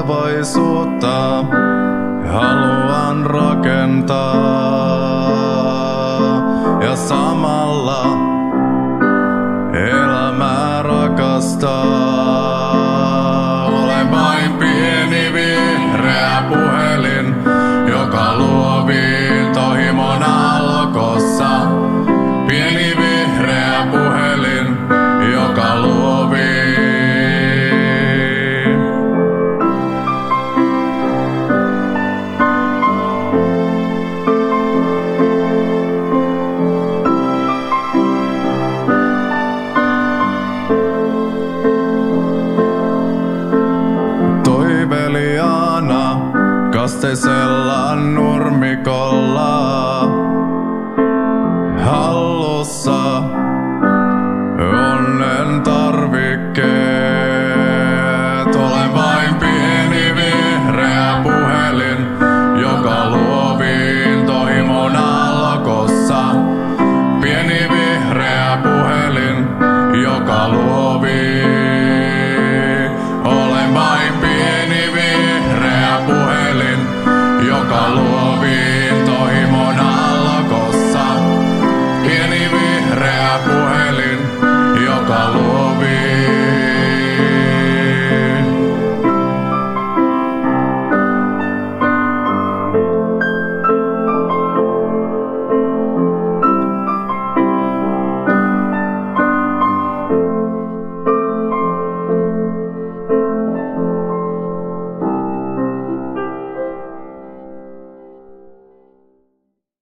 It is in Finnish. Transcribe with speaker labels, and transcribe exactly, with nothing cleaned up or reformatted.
Speaker 1: tulevaisuutta haluan rakentaa ja samalla elämää rakastaa. Olen vain pieni vihreä puhelin, joka luovii tohimon alkossa. Pieni vihreä puhelin, joka luovii. Toiveliaana kasteisella nurmikolla hallussa onnen tarvikkeet. Olen